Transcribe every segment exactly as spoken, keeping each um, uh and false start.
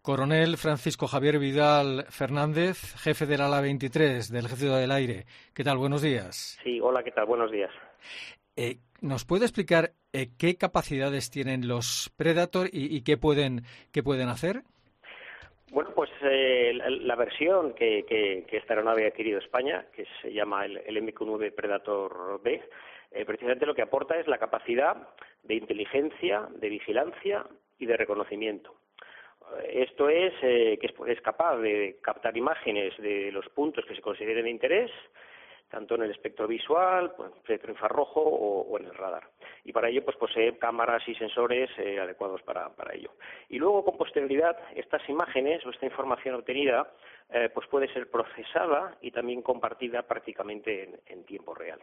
Coronel Francisco Javier Vidal Fernández, jefe del ala veintitrés del Ejército del Aire. ¿Qué tal? Buenos días. Sí, hola, ¿qué tal? Buenos días. Eh, ¿Nos puede explicar eh, qué capacidades tienen los Predator y, y qué pueden qué pueden hacer? Bueno, pues eh, la, la versión que, que, que esta aeronave ha adquirido España, que se llama el, el M Q nueve Predator B, eh, precisamente lo que aporta es la capacidad de inteligencia, de vigilancia y de reconocimiento. Esto es eh, que es, es capaz de captar imágenes de los puntos que se consideren de interés, tanto en el espectro visual, pues, espectro infrarrojo o, o en el radar. Y para ello pues posee cámaras y sensores eh, adecuados para, para ello. Y luego, con posterioridad, estas imágenes o esta información obtenida eh, pues puede ser procesada y también compartida prácticamente en, en tiempo real.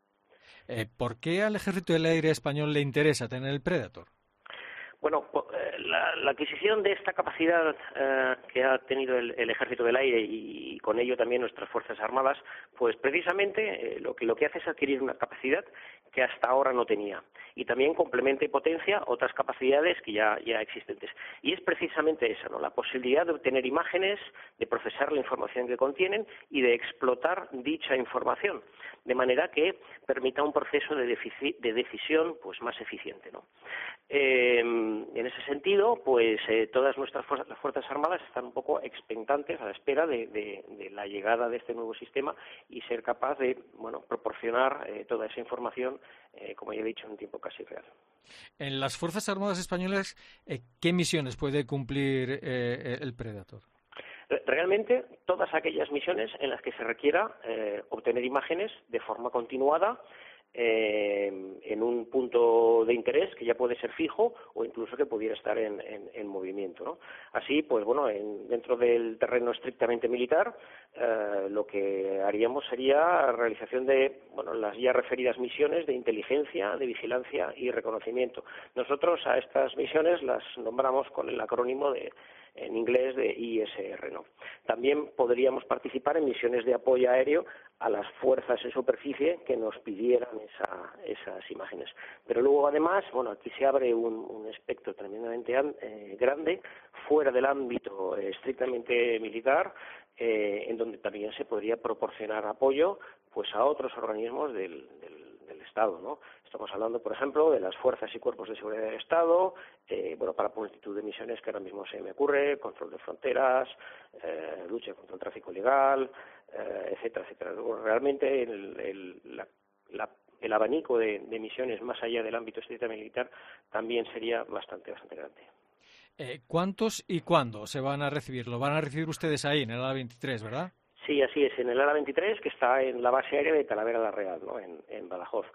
Eh, ¿Por qué al Ejército del Aire español le interesa tener el Predator? Bueno, la, la adquisición de esta capacidad eh, que ha tenido el, el Ejército del Aire y, y con ello también nuestras Fuerzas Armadas, pues precisamente eh, lo que lo que hace es adquirir una capacidad que hasta ahora no tenía y también complementa y potencia otras capacidades que ya, ya existentes. Y es precisamente esa, ¿no? La posibilidad de obtener imágenes, de procesar la información que contienen y de explotar dicha información, de manera que permita un proceso de, defici- de decisión pues más eficiente, ¿no? Eh, en ese sentido, pues eh, todas nuestras fuerzas, las Fuerzas Armadas están un poco expectantes a la espera de, de, de la llegada de este nuevo sistema y ser capaz de, bueno, proporcionar eh, toda esa información, eh, como ya he dicho, en un tiempo casi real. En las Fuerzas Armadas españolas, eh, ¿qué misiones puede cumplir eh, el Predator? Realmente, todas aquellas misiones en las que se requiera eh, obtener imágenes de forma continuada, Eh, en un punto de interés que ya puede ser fijo o incluso que pudiera estar en, en, en movimiento, ¿no? Así, pues bueno, en, dentro del terreno estrictamente militar, eh, lo que haríamos sería la realización de, bueno, las ya referidas misiones de inteligencia, de vigilancia y reconocimiento. Nosotros a estas misiones las nombramos con el acrónimo de en inglés de I S R, ¿no? También podríamos participar en misiones de apoyo aéreo a las fuerzas en superficie que nos pidieran esa, esas imágenes. Pero luego, además, bueno, aquí se abre un, un espectro tremendamente eh, grande, fuera del ámbito eh, estrictamente militar, eh, en donde también se podría proporcionar apoyo pues a otros organismos del, del del Estado, ¿no? Estamos hablando, por ejemplo, de las fuerzas y cuerpos de seguridad del Estado, eh, bueno, para multitud de misiones que ahora mismo se me ocurre, control de fronteras, eh, lucha contra el tráfico ilegal, eh, etcétera, etcétera. Luego, realmente el, el, la, la, el abanico de, de misiones más allá del ámbito estrictamente militar también sería bastante, bastante grande. Eh, ¿Cuántos y cuándo se van a recibir? Lo van a recibir ustedes ahí, en el ala veintitrés, ¿verdad? Sí, así es, en el ala veintitrés, que está en la base aérea de Talavera la Real, ¿no? en, en Badajoz.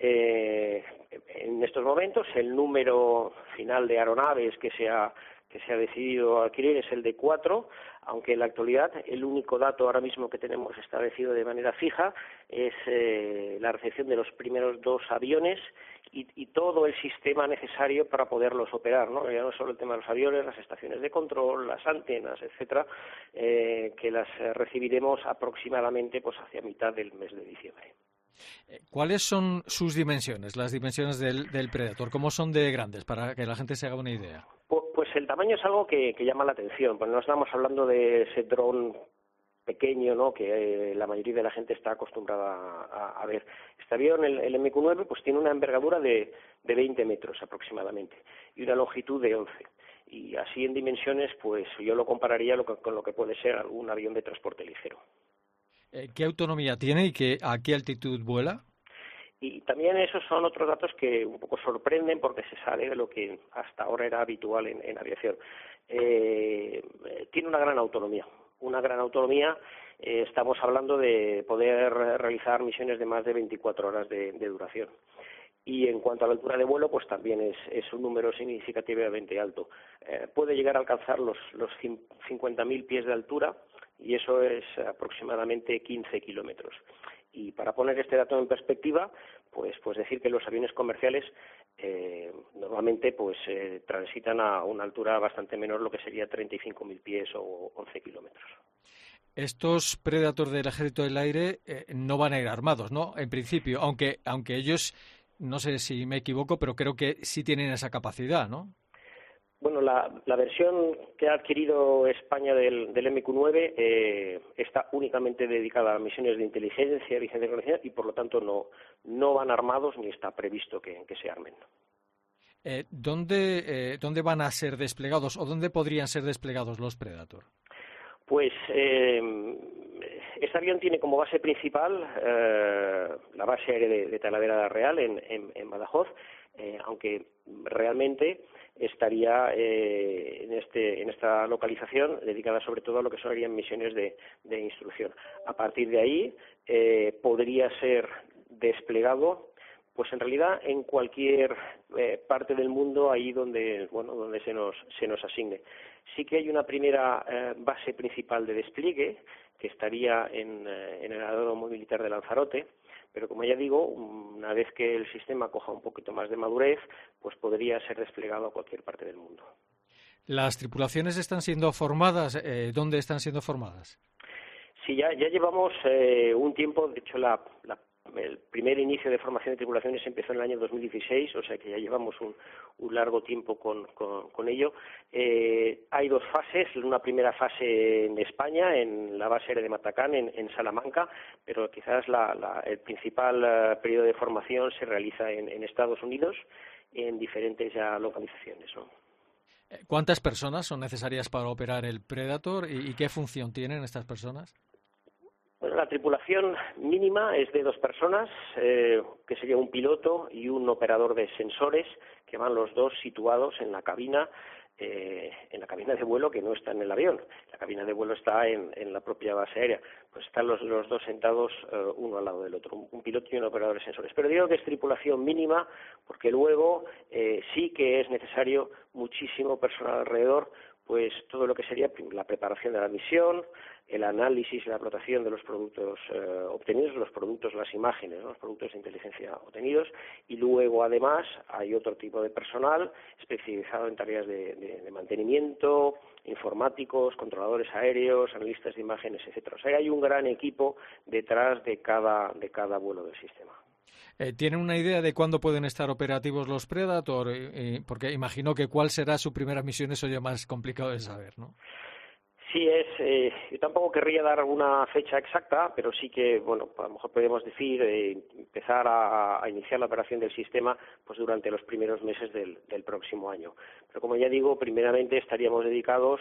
Eh, en estos momentos, el número final de aeronaves que se ha que se ha decidido adquirir es el de cuatro, aunque en la actualidad el único dato ahora mismo que tenemos establecido de manera fija es eh, la recepción de los primeros dos aviones y, y todo el sistema necesario para poderlos operar, ¿no? Ya no solo el tema de los aviones, las estaciones de control, las antenas, etcétera, eh, que las recibiremos aproximadamente pues hacia mitad del mes de diciembre. ¿Cuáles son sus dimensiones, las dimensiones del, del Predator? ¿Cómo son de grandes, para que la gente se haga una idea? Pues el tamaño es algo que, que llama la atención, pues no estamos hablando de ese dron pequeño, ¿no?, que eh, la mayoría de la gente está acostumbrada a, a ver. Este avión, el, el M Q nueve, pues tiene una envergadura de, de veinte metros aproximadamente y una longitud de once. Y así en dimensiones, pues yo lo compararía lo que, con lo que puede ser un avión de transporte ligero. ¿Qué autonomía tiene y qué, a qué altitud vuela? Y también esos son otros datos que un poco sorprenden porque se sale de lo que hasta ahora era habitual en, en aviación. Eh, tiene una gran autonomía, una gran autonomía. Eh, estamos hablando de poder realizar misiones de más de veinticuatro horas de, de duración. Y en cuanto a la altura de vuelo, pues también es, es un número significativamente alto. Eh, puede llegar a alcanzar los, los cincuenta mil pies de altura y eso es aproximadamente quince kilómetros. Y para poner este dato en perspectiva, pues, pues decir que los aviones comerciales eh, normalmente pues eh, transitan a una altura bastante menor, lo que sería treinta y cinco mil pies o once kilómetros. Estos Predator del Ejército del Aire eh, no van a ir armados, ¿no? En principio, aunque aunque ellos, no sé si me equivoco, pero creo que sí tienen esa capacidad, ¿no? Bueno, la, la versión que ha adquirido España del, del M Q nueve eh, está únicamente dedicada a misiones de inteligencia, vigilancia y reconocimiento y por lo tanto no, no van armados ni está previsto que, que se armen. Eh, ¿dónde, eh, ¿Dónde van a ser desplegados o dónde podrían ser desplegados los Predator? Pues eh, este avión tiene como base principal eh, la base aérea de, de Talavera Real en, en, en Badajoz, eh, aunque realmente estaría eh, en, este, en esta localización dedicada sobre todo a lo que serían misiones de, de instrucción. A partir de ahí eh, podría ser desplegado pues en realidad en cualquier eh, parte del mundo ahí donde bueno donde se nos se nos asigne. Sí que hay una primera eh, base principal de despliegue que estaría en, eh, en el aeródromo militar de Lanzarote, pero como ya digo, una vez que el sistema coja un poquito más de madurez, pues podría ser desplegado a cualquier parte del mundo. ¿Las tripulaciones están siendo formadas? Eh, ¿Dónde están siendo formadas? Sí, ya, ya llevamos eh, un tiempo, de hecho la, la el primer inicio de formación de tripulaciones empezó en el año dos mil dieciséis, o sea que ya llevamos un, un largo tiempo con, con, con ello. Eh, hay dos fases, una primera fase en España, en la base aérea de Matacán, en, en Salamanca, pero quizás la, la, el principal uh, periodo de formación se realiza en, en Estados Unidos, en diferentes ya localizaciones, ¿no? ¿Cuántas personas son necesarias para operar el Predator y, y qué función tienen estas personas? Bueno, la tripulación mínima es de dos personas, eh, que sería un piloto y un operador de sensores, que van los dos situados en la cabina, eh, en la cabina de vuelo que no está en el avión. La cabina de vuelo está en, en la propia base aérea. Pues están los, los dos sentados uh, uno al lado del otro, un, un piloto y un operador de sensores. Pero digo que es tripulación mínima porque luego eh, sí que es necesario muchísimo personal alrededor, pues todo lo que sería la preparación de la misión, el análisis y la explotación de los productos eh, obtenidos, los productos, las imágenes, ¿no? Los productos de inteligencia obtenidos, y luego además hay otro tipo de personal especializado en tareas de, de, de mantenimiento, informáticos, controladores aéreos, analistas de imágenes, etcétera. O sea, hay un gran equipo detrás de cada, de cada vuelo del sistema. Eh, ¿Tienen una idea de cuándo pueden estar operativos los Predator? Eh, eh, porque imagino que cuál será su primera misión, eso ya más complicado de saber, ¿no? Sí, es. Eh, yo tampoco querría dar una fecha exacta, pero sí que, bueno, a lo mejor podemos decir eh, empezar a, a iniciar la operación del sistema, pues durante los primeros meses del, del próximo año. Pero como ya digo, primeramente estaríamos dedicados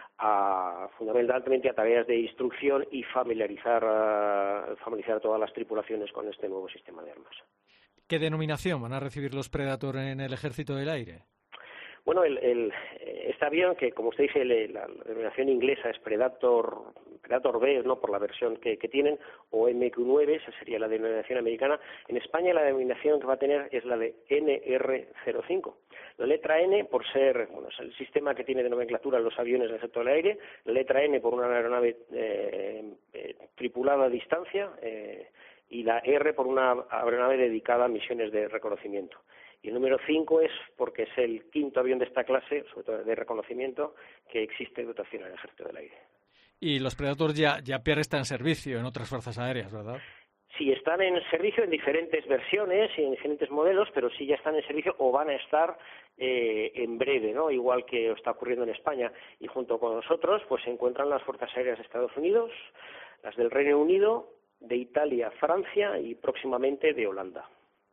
a fundamentalmente a tareas de instrucción y familiarizar, uh, familiarizar a todas las tripulaciones con este nuevo sistema de armas. ¿Qué denominación van a recibir los Predator en el Ejército del Aire? Bueno, el, el, este avión, que como usted dice, le, la, la denominación inglesa es Predator, Predator B, ¿no?, por la versión que, que tienen, o M Q nueve, esa sería la denominación americana. En España la denominación que va a tener es la de N R cero cinco. La letra N por ser, bueno, es el sistema que tiene de nomenclatura los aviones del sector del aire, la letra N por una aeronave eh, eh, tripulada a distancia, eh, y la R por una aeronave dedicada a misiones de reconocimiento. Y el número cinco es porque es el quinto avión de esta clase, sobre todo de reconocimiento, que existe de dotación en el Ejército del Aire. Y los Predators ya, ya prestan servicio en otras fuerzas aéreas, ¿verdad? Sí, están en servicio en diferentes versiones y en diferentes modelos, pero sí ya están en servicio o van a estar eh, en breve, ¿no? Igual que está ocurriendo en España. Y junto con nosotros pues se encuentran las fuerzas aéreas de Estados Unidos, las del Reino Unido, de Italia, Francia y próximamente de Holanda.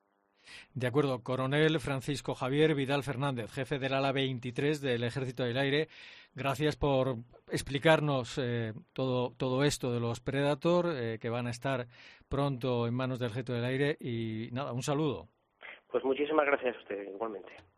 De acuerdo, coronel Francisco Javier Vidal Fernández, jefe del ala veintitrés del Ejército del Aire. Gracias por explicarnos eh, todo, todo esto de los Predator, eh, que van a estar pronto en manos del Ejército del Aire. Y nada, un saludo. Pues muchísimas gracias a usted, igualmente.